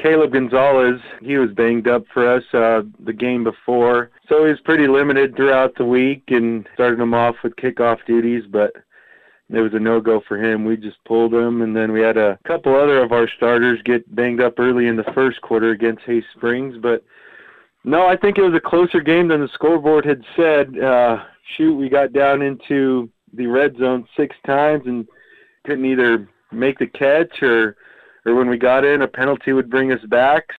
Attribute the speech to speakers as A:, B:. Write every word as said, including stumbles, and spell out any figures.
A: Caleb Gonzalez. He was banged up for us uh, the game before, so he was pretty limited throughout the week and started him off with kickoff duties, but it was a no-go for him. We just pulled him, and then we had a couple other of our starters get banged up early in the first quarter against Hay Springs, but no, I think it was a closer game than the scoreboard had said. Uh, shoot, we got down into the red zone six times and couldn't either make the catch or or when we got in, a penalty would bring us back.